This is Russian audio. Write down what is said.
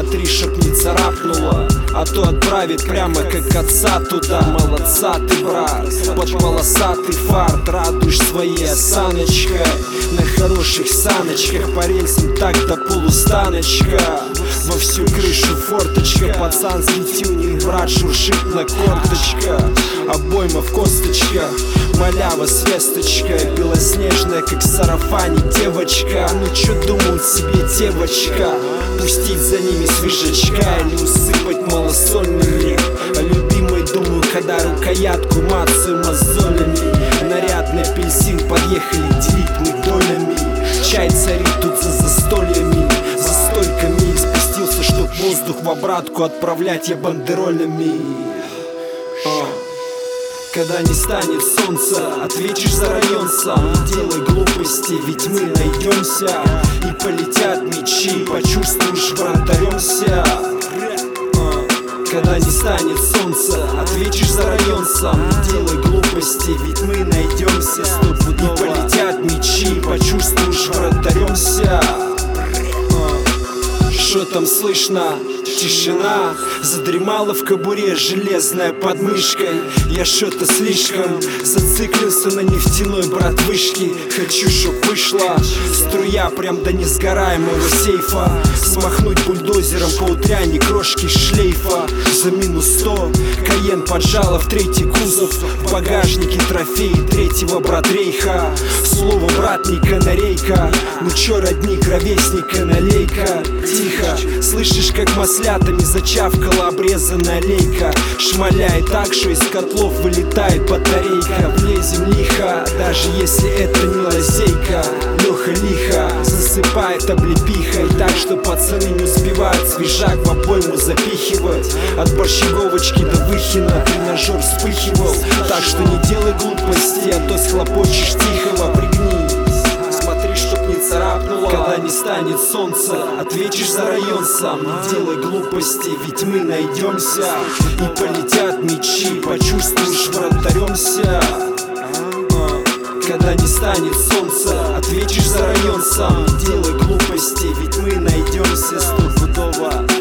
Смотри, чтоб не царапнуло, а то отправит прямо как отца туда. Молодца ты, брат, под полосатый фарт радуешь своей осаночкой. На хороших саночках по рельсам так до полустаночка. Во всю крышу форточка, пацанский тюнинг, брат, шуршит на корточках. Обойма в косточках, малява с весточкой, белоснежная, как в сарафане девочка. Ну чё думал себе девочка? Пустить за ними свежачка или усыпать малосольными? О любимой думаю, когда рукоятку мацаю мозолями. Нарядный апельсин, подъехали делить мы долями. Чай царит тут за застольями, за стольками. И спустился, чтоб воздух в обратку отправлять я бандеролями. Когда не станет солнца, ответишь за район сам. Не делай глупости, ведь мы найдемся. И полетят мечи, почувствуешь вратаремся. Когда не станет солнца, ответишь за район сам. Не делай глупости, ведь мы найдемся. И полетят мечи, почувствуешь вратаремся. Что там слышно? Тишина. Задремала в кобуре железная подмышкой. Я что-то слишком зациклился на нефтяной, брат, вышки. Хочу, чтоб вышла струя прям до несгораемого сейфа. Смахнуть бульдозером по утряне крошки шлейфа. За минус 100 Каен поджала в третий кузов. В багажнике трофеи третьего братрейха. Слово брат не канарейка. Ну чё, родник, ровесника, налей-ка. Тихо, слышишь, как маслятами зачавкала обрезанная лейка. Шмаляет так, что из котлов вылетает батарейка. Влезем лихо, даже если это не лазейка. Леха лихо засыпает облепихой, так что пацаны не успевают свежак в обойму запихивать. От борщеговочки до выхина тренажер вспыхивал. Так что не делай глупости, а то схлопочешь тихого. Пригнись, смотри, чтоб не царапнуло. Когда не станет солнца, ответишь за район сам. Не делай глупости, ведь мы найдемся. И полетят мечи, почувствуешь вратаремся. Когда не станет солнца, ответишь за район сам. Не делай глупости, ведь мы найдемся стопудово.